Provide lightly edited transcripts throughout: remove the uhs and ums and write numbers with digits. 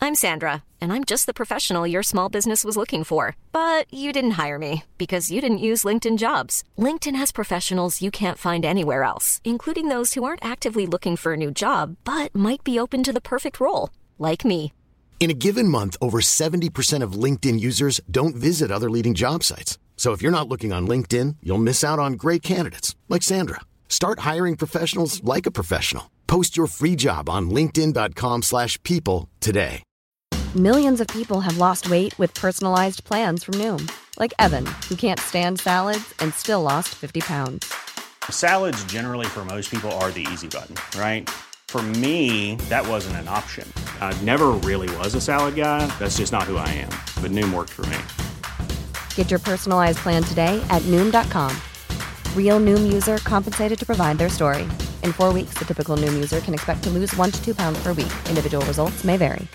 I'm Sandra, and I'm just the professional your small business was looking for. But you didn't hire me because you didn't use LinkedIn Jobs. LinkedIn has professionals you can't find anywhere else, including those who aren't actively looking for a new job, but might be open to the perfect role, like me. In a given month, over 70% of LinkedIn users don't visit other leading job sites. So if you're not looking on LinkedIn, you'll miss out on great candidates like Sandra. Start hiring professionals like a professional. Post your free job on linkedin.com/people today. Millions of people have lost weight with personalized plans from Noom. Like Evan, who can't stand salads and still lost 50 pounds. Salads generally for most people are the easy button, right? For me, that wasn't an option. I never really was a salad guy. That's just not who I am. But Noom worked for me. Get your personalized plan today at Noom.com. Real Noom user compensated to provide their story. In 4 weeks, the typical Noom user can expect to lose 1 to 2 pounds per week. Individual results may vary.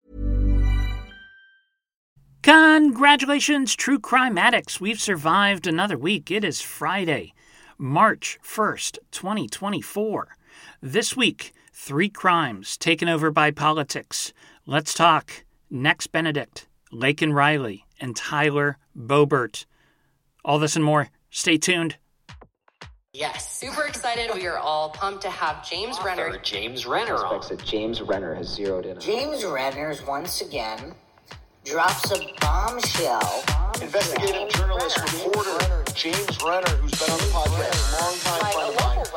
Congratulations, true crime addicts. We've survived another week. It is Friday, March 1st, 2024. This week, 3 crimes taken over by politics. Let's talk Nex Benedict, Laken Riley, and Tyler Boebert. All this and more. Stay tuned. Yes, super excited. We are all pumped to have James Renner. James Renner on. That James Renner has zeroed in on. James Renner's once again drops a bombshell. Investigative journalist, reporter, James Renner, who's been on the podcast, longtime friend of mine.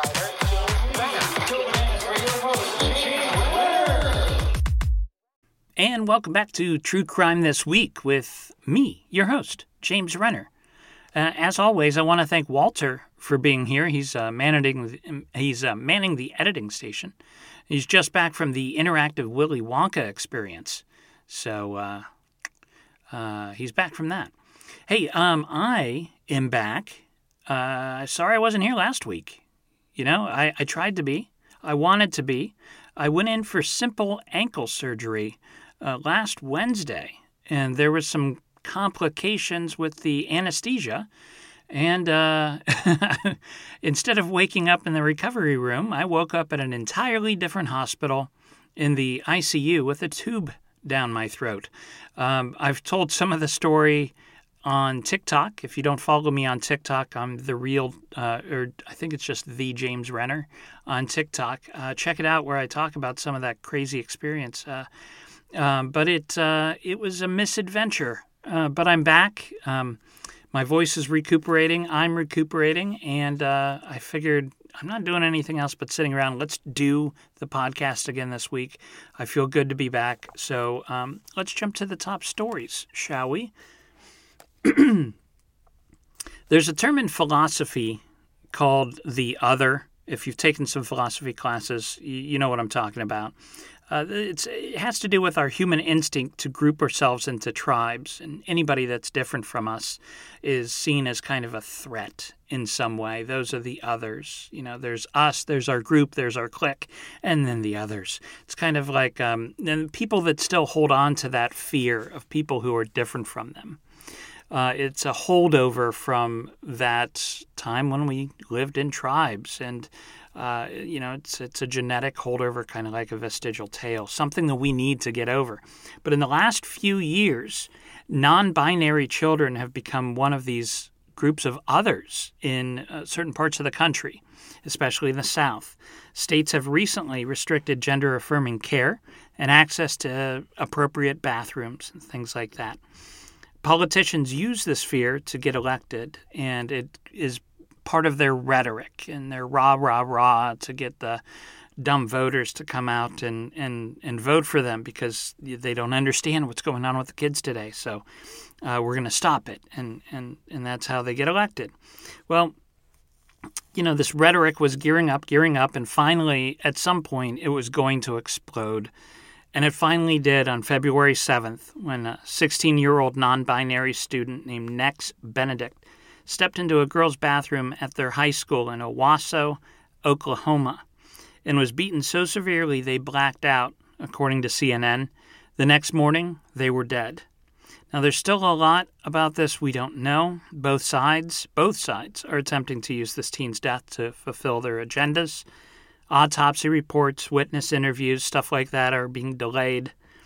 And welcome back to True Crime This Week with me, your host, James Renner. As always, I want to thank Walter for being here. He's manning the editing station. He's just back from the interactive Willy Wonka experience, so he's back from that. Hey, I am back. Sorry I wasn't here last week. You know, I tried to be. I wanted to be. I went in for simple ankle surgery last Wednesday, and there was some complications with the anesthesia. And instead of waking up in the recovery room, I woke up at an entirely different hospital in the ICU with a tube down my throat. I've told some of the story on TikTok. If you don't follow me on TikTok, I'm the real, or I think it's just the James Renner on TikTok. Check it out where I talk about some of that crazy experience. But it was a misadventure. But I'm back. My voice is recuperating. I'm recuperating. And I figured I'm not doing anything else but sitting around. Let's do the podcast again this week. I feel good to be back. So let's jump to the top stories, shall we? There's a term in philosophy called the other. If you've taken some philosophy classes, you know what I'm talking about. It has to do with our human instinct to group ourselves into tribes, and anybody that's different from us is seen as kind of a threat in some way. Those are the others. You know, there's us, there's our group, there's our clique, and then the others. It's kind of like people that still hold on to that fear of people who are different from them. It's a holdover from that time when we lived in tribes, and it's a genetic holdover, kind of like a vestigial tale, something that we need to get over. But in the last few years, non-binary children have become one of these groups of others in certain parts of the country, especially in the South. States have recently restricted gender-affirming care and access to appropriate bathrooms and things like that. Politicians use this fear to get elected, and it is part of their rhetoric and their rah, rah, rah to get the dumb voters to come out and vote for them because they don't understand what's going on with the kids today. So we're going to stop it, and that's how they get elected. Well, you know, this rhetoric was gearing up, and finally, at some point, it was going to explode. And it finally did on February 7th when a 16-year-old non-binary student named Nex Benedict stepped into a girls' bathroom at their high school in Owasso, Oklahoma, and was beaten so severely they blacked out, according to CNN. The next morning, they were dead. Now, there's still a lot about this we don't know. Both sides are attempting to use this teen's death to fulfill their agendas. Autopsy reports, witness interviews, stuff like that are being delayed.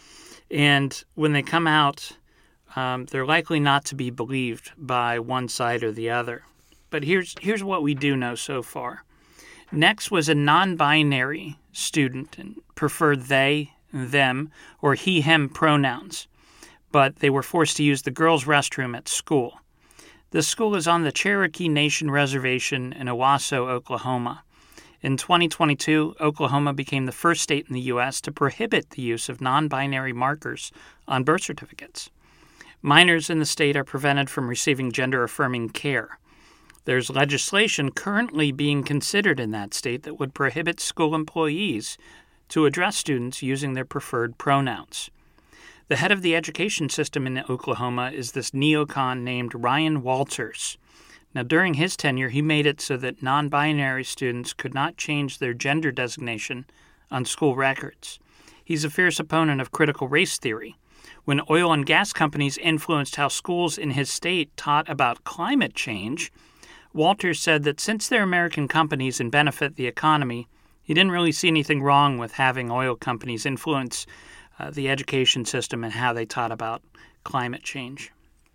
And when they come out, they're likely not to be believed by one side or the other. But here's what we do know so far. Nex was a non-binary student and preferred they, them, or he, him pronouns, but they were forced to use the girls' restroom at school. The school is on the Cherokee Nation Reservation in Owasso, Oklahoma. In 2022, Oklahoma became the first state in the U.S. to prohibit the use of non-binary markers on birth certificates. Minors in the state are prevented from receiving gender-affirming care. There's legislation currently being considered in that state that would prohibit school employees to address students using their preferred pronouns. The head of the education system in Oklahoma is this neocon named Ryan Walters. Now, during his tenure, he made it so that non-binary students could not change their gender designation on school records. He's a fierce opponent of critical race theory. When oil and gas companies influenced how schools in his state taught about climate change, Walters said that since they're American companies and benefit the economy, he didn't really see anything wrong with having oil companies influence the education system and how they taught about climate change.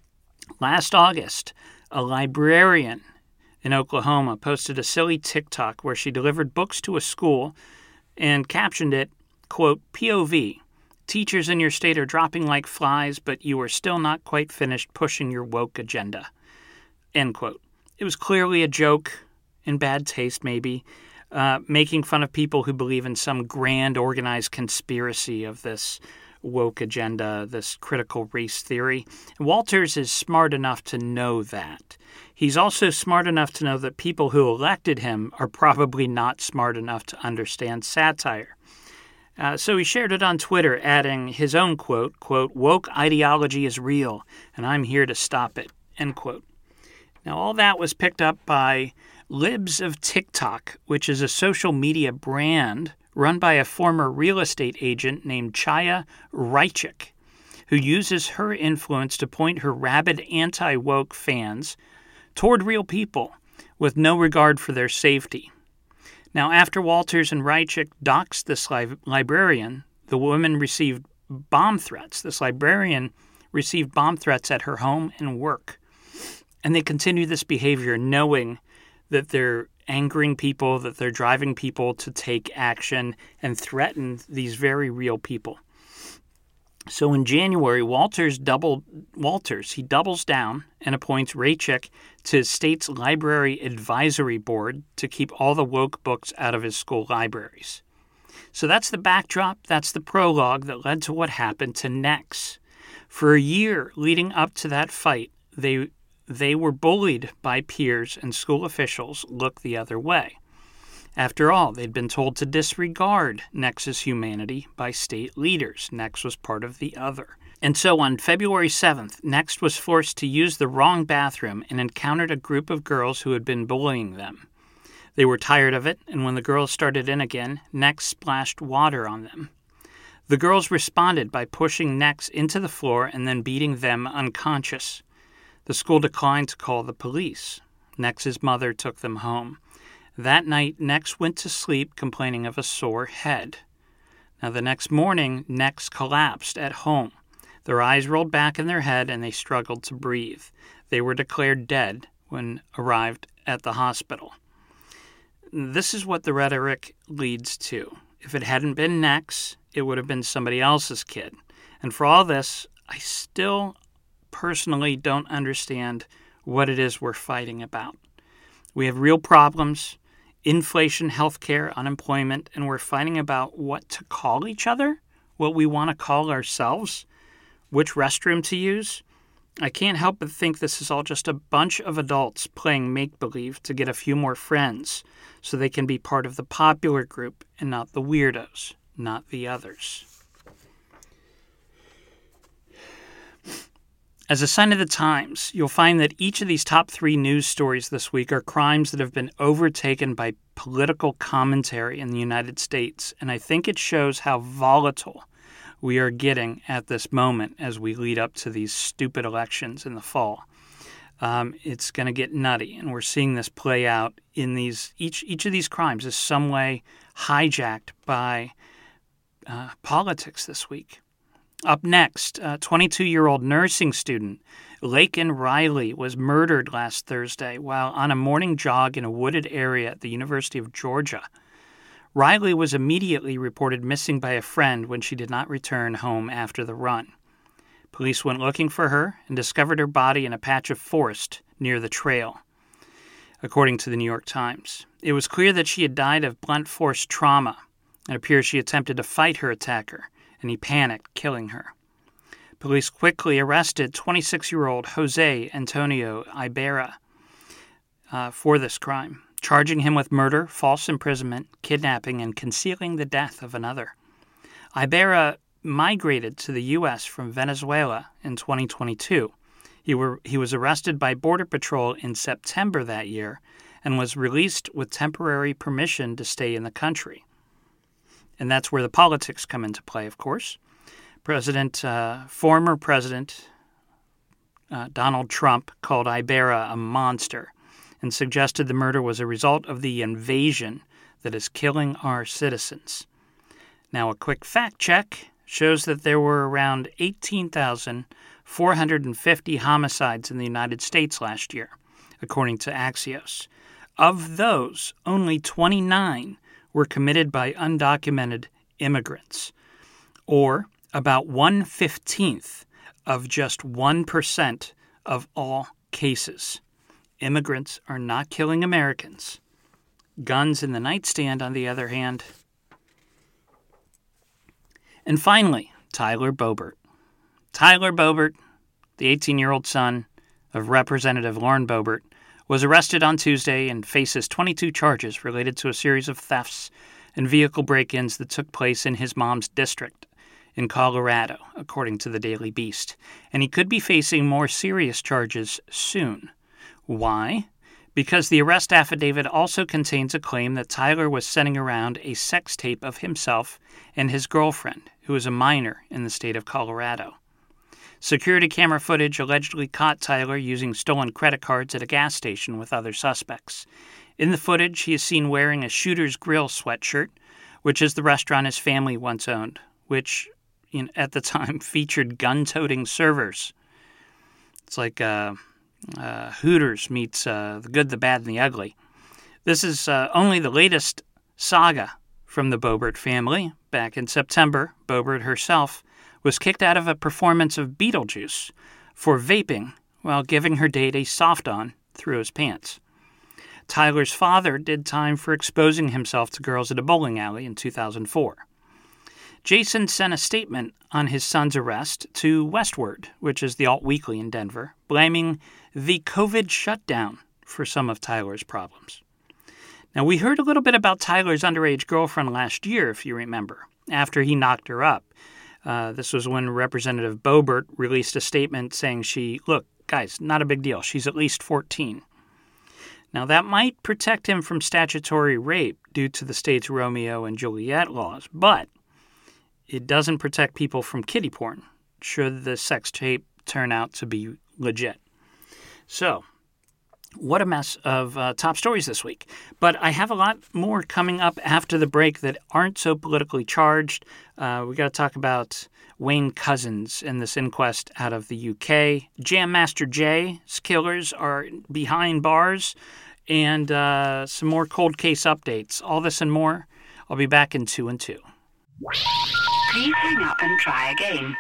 Last August, a librarian in Oklahoma posted a silly TikTok where she delivered books to a school and captioned it, quote, POV, teachers in your state are dropping like flies, but you are still not quite finished pushing your woke agenda, end quote. It was clearly a joke, in bad taste maybe, making fun of people who believe in some grand organized conspiracy of this woke agenda, this critical race theory. Walters is smart enough to know that. He's also smart enough to know that people who elected him are probably not smart enough to understand satire. So he shared it on Twitter, adding his own quote, woke ideology is real, and I'm here to stop it, end quote. Now, all that was picked up by Libs of TikTok, which is a social media brand run by a former real estate agent named Chaya Reichik, who uses her influence to point her rabid anti-woke fans toward real people with no regard for their safety. Now, after Walters and Reichik doxed this librarian, the woman received bomb threats. This librarian received bomb threats at her home and work. And they continue this behavior knowing that they're angering people, that they're driving people to take action and threaten these very real people. So in January, Walters doubles down and appoints Reichik to his state's library advisory board to keep all the woke books out of his school libraries. So that's the backdrop, that's the prologue that led to what happened to Nex. For a year leading up to that fight, they were bullied by peers and school officials look the other way. After all, they'd been told to disregard Nex's humanity by state leaders. Nex was part of the other. And so on February 7th, Nex was forced to use the wrong bathroom and encountered a group of girls who had been bullying them. They were tired of it, and when the girls started in again, Nex splashed water on them. The girls responded by pushing Nex into the floor and then beating them unconscious. The school declined to call the police. Nex's mother took them home. That night, Nex went to sleep complaining of a sore head. Now, the next morning, Nex collapsed at home. Their eyes rolled back in their head and they struggled to breathe. They were declared dead when arrived at the hospital. This is what the rhetoric leads to. If it hadn't been Nex, it would have been somebody else's kid. And for all this, I still personally don't understand what it is we're fighting about. We have real problems, inflation, healthcare, unemployment, and we're fighting about what to call each other, what we want to call ourselves, which restroom to use. I can't help but think this is all just a bunch of adults playing make-believe to get a few more friends so they can be part of the popular group and not the weirdos, not the others. As a sign of the times, you'll find that each of these top 3 news stories this week are crimes that have been overtaken by political commentary in the United States, and I think it shows how volatile we are getting at this moment as we lead up to these stupid elections in the fall. It's going to get nutty, and we're seeing this play out in these. Each of these crimes is some way hijacked by politics this week. Up next, a 22-year-old nursing student, Laken Riley, was murdered last Thursday while on a morning jog in a wooded area at the University of Georgia. Riley was immediately reported missing by a friend when she did not return home after the run. Police went looking for her and discovered her body in a patch of forest near the trail, according to the New York Times. It was clear that she had died of blunt force trauma. It appears she attempted to fight her attacker, and he panicked, killing her. Police quickly arrested 26-year-old Jose Antonio Ibarra for this crime, charging him with murder, false imprisonment, kidnapping, and concealing the death of another. Ibarra migrated to the U.S. from Venezuela in 2022. He was arrested by Border Patrol in September that year and was released with temporary permission to stay in the country. And that's where the politics come into play, of course. Former President Donald Trump called Ibarra a monster and suggested the murder was a result of the invasion that is killing our citizens. Now, a quick fact check shows that there were around 18,450 homicides in the United States last year, according to Axios. Of those, only 29 were committed by undocumented immigrants, or about 1/15 of just 1% of all cases. Immigrants are not killing Americans. Guns in the nightstand, on the other hand. And finally, Tyler Boebert. Tyler Boebert, the 18-year-old son of Representative Lauren Boebert, was arrested on Tuesday and faces 22 charges related to a series of thefts and vehicle break-ins that took place in his mom's district in Colorado, according to the Daily Beast. And he could be facing more serious charges soon. Why? Because the arrest affidavit also contains a claim that Tyler was sending around a sex tape of himself and his girlfriend, who is a minor in the state of Colorado. Security camera footage allegedly caught Tyler using stolen credit cards at a gas station with other suspects. In the footage, he is seen wearing a Shooter's Grill sweatshirt, which is the restaurant his family once owned, which at the time featured gun-toting servers. It's like Hooters meets The Good, the Bad, and the Ugly. This is only the latest saga from the Boebert family. Back in September, Boebert herself was kicked out of a performance of Beetlejuice for vaping while giving her date a soft-on through his pants. Tyler's father did time for exposing himself to girls at a bowling alley in 2004. Jason sent a statement on his son's arrest to Westword, which is the alt weekly in Denver, blaming the COVID shutdown for some of Tyler's problems. Now, we heard a little bit about Tyler's underage girlfriend last year, if you remember, after he knocked her up. This was when Representative Boebert released a statement saying look, guys, not a big deal. She's at least 14. Now, that might protect him from statutory rape due to the state's Romeo and Juliet laws, but it doesn't protect people from kiddie porn, should the sex tape turn out to be legit. So, what a mess of top stories this week. But I have a lot more coming up after the break that aren't so politically charged. We got to talk about Wayne Couzens and this inquest out of the UK. Jam Master Jay's killers are behind bars, and some more cold case updates. All this and more. I'll be back in 2 and 2. Please hang up and try again.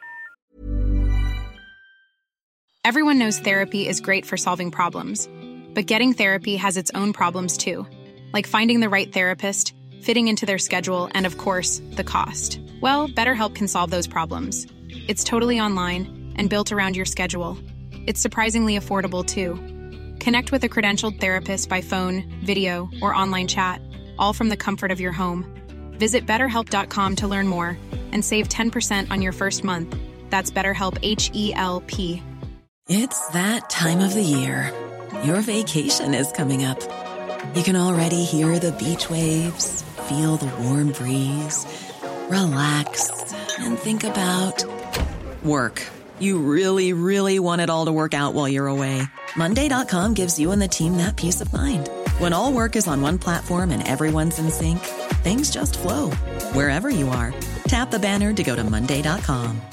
Everyone knows therapy is great for solving problems, but getting therapy has its own problems too, like finding the right therapist, fitting into their schedule, and of course, the cost. Well, BetterHelp can solve those problems. It's totally online and built around your schedule. It's surprisingly affordable too. Connect with a credentialed therapist by phone, video, or online chat, all from the comfort of your home. Visit BetterHelp.com to learn more and save 10% on your first month. That's BetterHelp, H-E-L-P. It's that time of the year. Your vacation is coming up. You can already hear the beach waves, feel the warm breeze, relax, and think about work. You really, really want it all to work out while you're away. Monday.com gives you and the team that peace of mind. When all work is on one platform and everyone's in sync, things just flow wherever you are. Tap the banner to go to Monday.com.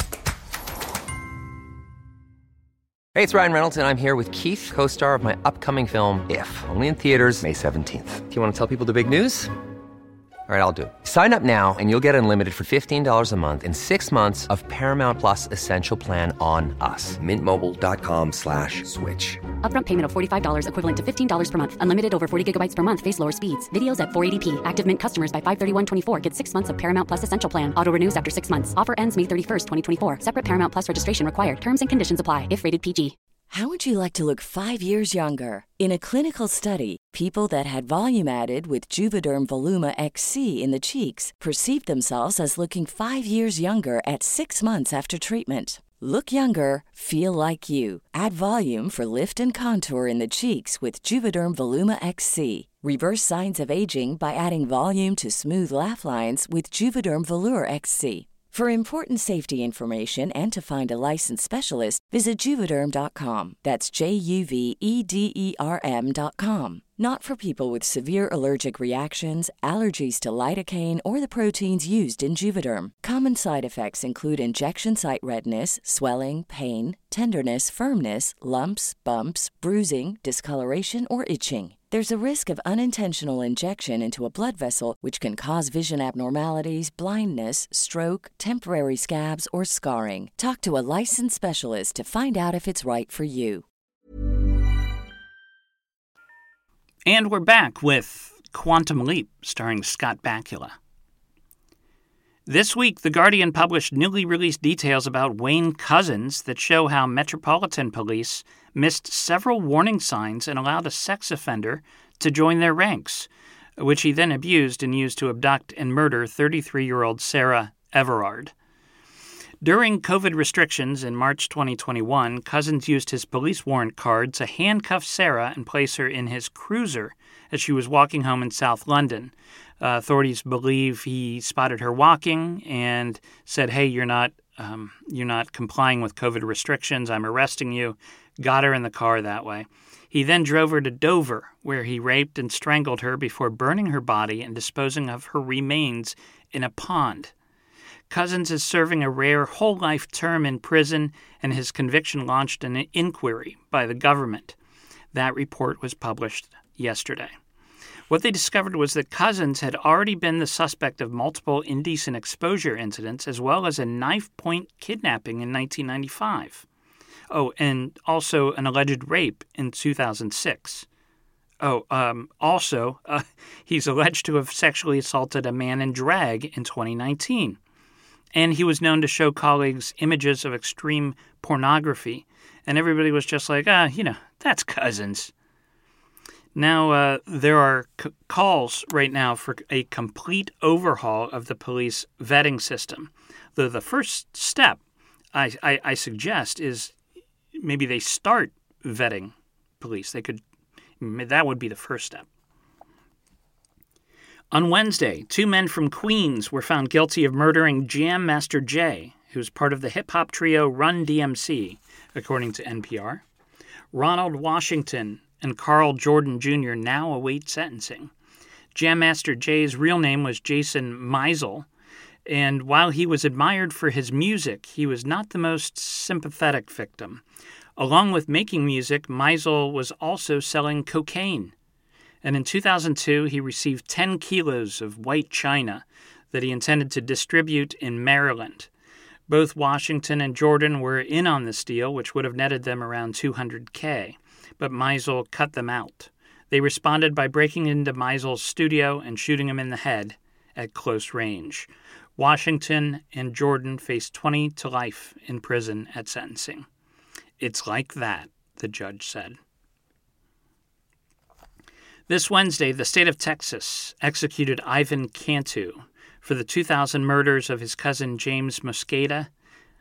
Hey, it's Ryan Reynolds, and I'm here with Keith, co-star of my upcoming film, If, only in theaters May 17th. Do you want to tell people the big news? All right, I'll do it. Sign up now and you'll get unlimited for $15 a month and 6 months of Paramount Plus Essential Plan on us. MintMobile.com/switch. Upfront payment of $45 equivalent to $15 per month. Unlimited over 40 gigabytes per month. Face lower speeds. Videos at 480p. Active Mint customers by 531.24 get 6 months of Paramount Plus Essential Plan. Auto renews after 6 months. Offer ends May 31st, 2024. Separate Paramount Plus registration required. Terms and conditions apply if rated PG. How would you like to look 5 years younger? In a clinical study, people that had volume added with Juvederm Voluma XC in the cheeks perceived themselves as looking 5 years younger at 6 months after treatment. Look younger, feel like you. Add volume for lift and contour in the cheeks with Juvederm Voluma XC. Reverse signs of aging by adding volume to smooth laugh lines with Juvederm Volure XC. For important safety information and to find a licensed specialist, visit Juvederm.com. That's JUVEDERM.com. Not for people with severe allergic reactions, allergies to lidocaine, or the proteins used in Juvederm. Common side effects include injection site redness, swelling, pain, tenderness, firmness, lumps, bumps, bruising, discoloration, or itching. There's a risk of unintentional injection into a blood vessel, which can cause vision abnormalities, blindness, stroke, temporary scabs, or scarring. Talk to a licensed specialist to find out if it's right for you. And we're back with Quantum Leap, starring Scott Bakula. This week, The Guardian published newly released details about Wayne Couzens that show how Metropolitan Police missed several warning signs and allowed a sex offender to join their ranks, which he then abused and used to abduct and murder 33-year-old Sarah Everard. During COVID restrictions in March 2021, Couzens used his police warrant card to handcuff Sarah and place her in his cruiser as she was walking home in South London. Authorities believe he spotted her walking and said, "Hey, you're not complying with COVID restrictions. I'm arresting you." Got her in the car that way. He then drove her to Dover, where he raped and strangled her before burning her body and disposing of her remains in a pond. Couzens is serving a rare whole-life term in prison, and his conviction launched an inquiry by the government. That report was published yesterday. What they discovered was that Couzens had already been the suspect of multiple indecent exposure incidents, as well as a knife-point kidnapping in 1995. Oh, and also an alleged rape in 2006. He's alleged to have sexually assaulted a man in drag in 2019. And he was known to show colleagues images of extreme pornography. And everybody was just like, that's Couzens. Now, there are calls right now for a complete overhaul of the police vetting system. Though the first step, I suggest, is maybe they start vetting police. That would be the first step. On Wednesday, 2 men from Queens were found guilty of murdering Jam Master Jay, who's part of the hip-hop trio Run DMC, according to NPR. Ronald Washington and Carl Jordan Jr. now await sentencing. Jam Master Jay's real name was Jason Meisel, and while he was admired for his music, he was not the most sympathetic victim. Along with making music, Meisel was also selling cocaine. And in 2002, he received 10 kilos of white china that he intended to distribute in Maryland. Both Washington and Jordan were in on this deal, which would have netted them around $200K, but Meisel cut them out. They responded by breaking into Meisel's studio and shooting him in the head at close range. Washington and Jordan faced 20 to life in prison at sentencing. It's like that, the judge said. This Wednesday, the state of Texas executed Ivan Cantu for the 2000 murders of his cousin James Mosqueda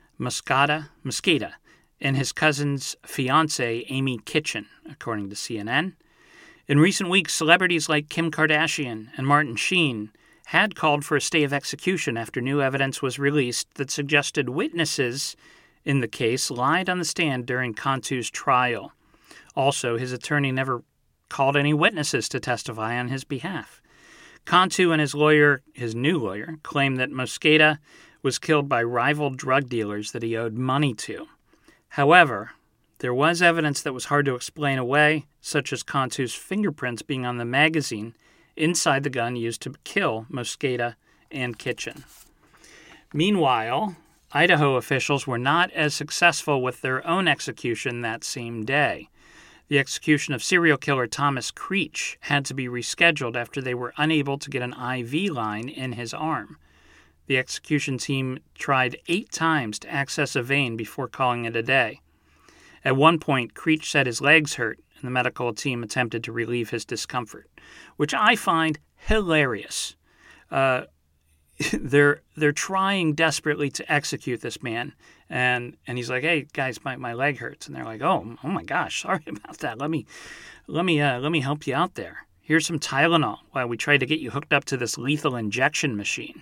and his cousin's fiancée, Amy Kitchen, according to CNN. In recent weeks, celebrities like Kim Kardashian and Martin Sheen had called for a stay of execution after new evidence was released that suggested witnesses in the case lied on the stand during Cantu's trial. Also, his attorney never called any witnesses to testify on his behalf. Cantu and his new lawyer, claim that Mosqueda was killed by rival drug dealers that he owed money to. However, there was evidence that was hard to explain away, such as Cantu's fingerprints being on the magazine inside the gun used to kill Mosqueda and Kitchen. Meanwhile, Idaho officials were not as successful with their own execution that same day. The execution of serial killer Thomas Creech had to be rescheduled after they were unable to get an IV line in his arm. The execution team tried 8 times to access a vein before calling it a day. At one point, Creech said his legs hurt, and the medical team attempted to relieve his discomfort, which I find hilarious. They're trying desperately to execute this man, and he's like, "Hey guys, my leg hurts," and they're like, "Oh my gosh, sorry about that. Let me help you out there. Here's some Tylenol while we try to get you hooked up to this lethal injection machine."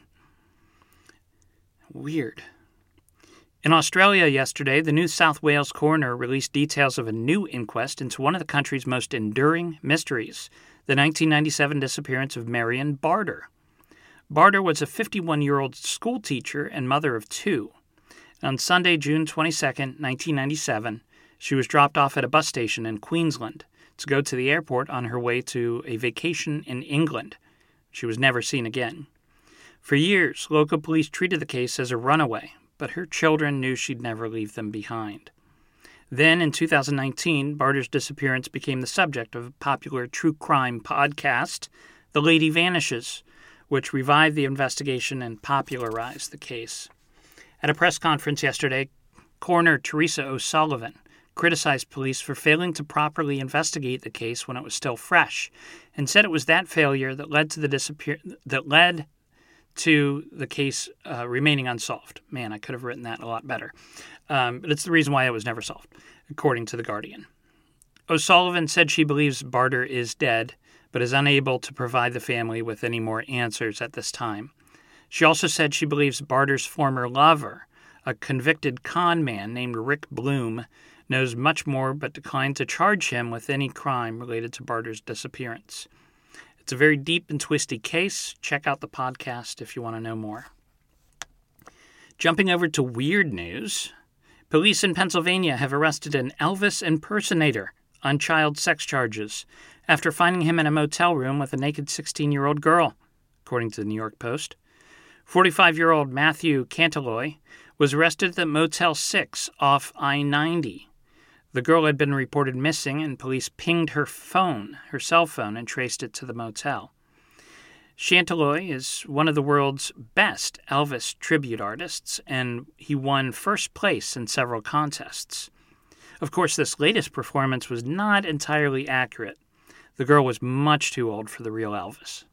Weird. In Australia yesterday, the New South Wales coroner released details of a new inquest into one of the country's most enduring mysteries, the 1997 disappearance of Marion Barter. Barter was a 51-year-old schoolteacher and mother of 2. On Sunday, June 22, 1997, she was dropped off at a bus station in Queensland to go to the airport on her way to a vacation in England. She was never seen again. For years, local police treated the case as a runaway, but her children knew she'd never leave them behind. Then, in 2019, Barter's disappearance became the subject of a popular true crime podcast, The Lady Vanishes, which revived the investigation and popularized the case. At a press conference yesterday, Coroner Teresa O'Sullivan criticized police for failing to properly investigate the case when it was still fresh, and said it was that failure that led to the case remaining unsolved. Man, I could have written that a lot better. But it's the reason why it was never solved, according to The Guardian. O'Sullivan said she believes Barter is dead, but is unable to provide the family with any more answers at this time. She also said she believes Barter's former lover, a convicted con man named Rick Bloom, knows much more but declined to charge him with any crime related to Barter's disappearance. It's a very deep and twisty case. Check out the podcast if you want to know more. Jumping over to weird news, police in Pennsylvania have arrested an Elvis impersonator on child sex charges after finding him in a motel room with a naked 16-year-old girl, according to the New York Post. 45-year-old Matthew Cantaloy was arrested at the Motel 6 off I-90. The girl had been reported missing, and police pinged her cell phone, and traced it to the motel. Cantaloy is one of the world's best Elvis tribute artists, and he won first place in several contests. Of course, this latest performance was not entirely accurate. The girl was much too old for the real Elvis.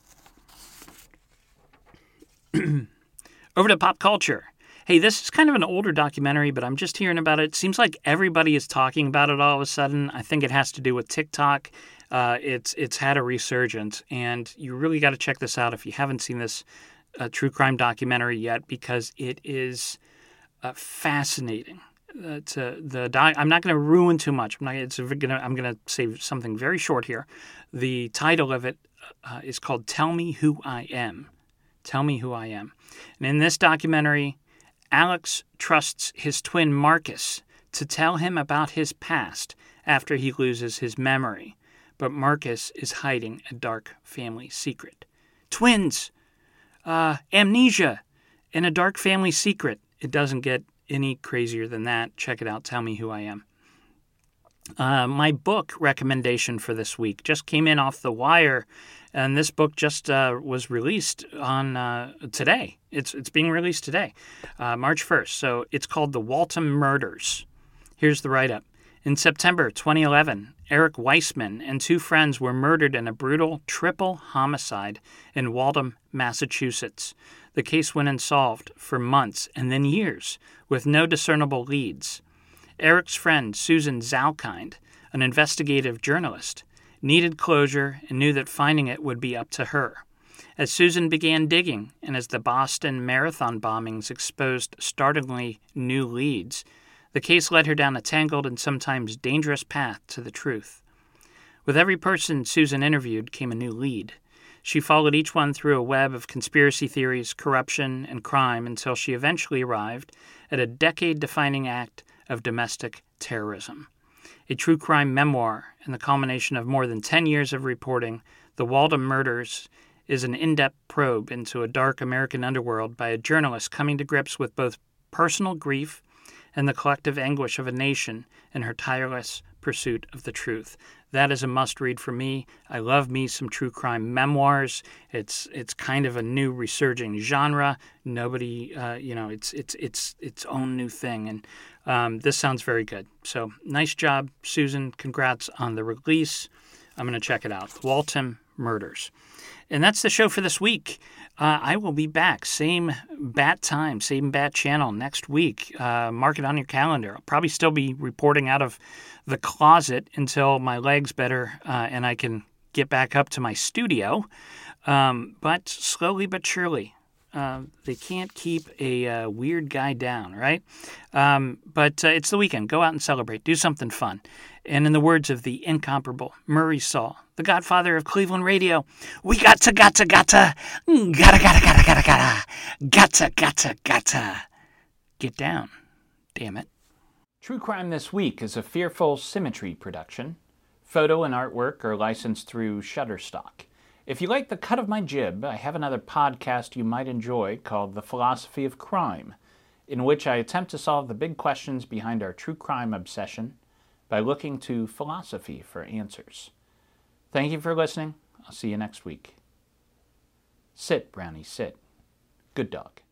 Over to pop culture. Hey, this is kind of an older documentary, but I'm just hearing about it. It seems like everybody is talking about it all of a sudden. I think it has to do with TikTok. It's had a resurgence, and you really got to check this out if you haven't seen this true crime documentary yet, because it is fascinating. I'm not going to ruin too much. I'm going to say something very short here. The title of it is called "Tell Me Who I Am." Tell Me Who I Am. And in this documentary, Alex trusts his twin Marcus to tell him about his past after he loses his memory. But Marcus is hiding a dark family secret. Twins! Amnesia! And a dark family secret. It doesn't get any crazier than that. Check it out. Tell Me Who I Am. My book recommendation for this week just came in off the wire, and this book just was released on today. It's being released today, March 1st. So it's called The Waltham Murders. Here's the write-up. In September 2011, Eric Weissman and 2 friends were murdered in a brutal triple homicide in Waltham, Massachusetts. The case went unsolved for months and then years with no discernible leads. Eric's friend, Susan Zalkind, an investigative journalist, needed closure and knew that finding it would be up to her. As Susan began digging, and as the Boston Marathon bombings exposed startlingly new leads, the case led her down a tangled and sometimes dangerous path to the truth. With every person Susan interviewed came a new lead. She followed each one through a web of conspiracy theories, corruption, and crime until she eventually arrived at a decade-defining act of domestic terrorism. A true crime memoir and the culmination of more than 10 years of reporting, The Waldom Murders is an in-depth probe into a dark American underworld by a journalist coming to grips with both personal grief and the collective anguish of a nation in her tireless pursuit of the truth. That is a must-read for me. I love me some true crime memoirs. It's kind of a new resurging genre. Nobody, it's its own new thing, and this sounds very good. So nice job, Susan. Congrats on the release. I'm going to check it out. The Waldom Murders. And that's the show for this week. I will be back, same bat time, same bat channel next week. Mark it on your calendar. I'll probably still be reporting out of the closet until my leg's better and I can get back up to my studio. But slowly but surely, they can't keep a weird guy down, right? But it's the weekend. Go out and celebrate. Do something fun. And in the words of the incomparable Murray Saul, the godfather of Cleveland radio, we gotta get down, damn it. True Crime This Week is a Fearful Symmetry production. Photo and artwork are licensed through Shutterstock. If you like the cut of my jib, I have another podcast you might enjoy called The Philosophy of Crime, in which I attempt to solve the big questions behind our true crime obsession by looking to philosophy for answers. Thank you for listening. I'll see you next week. Sit, Brownie, sit. Good dog.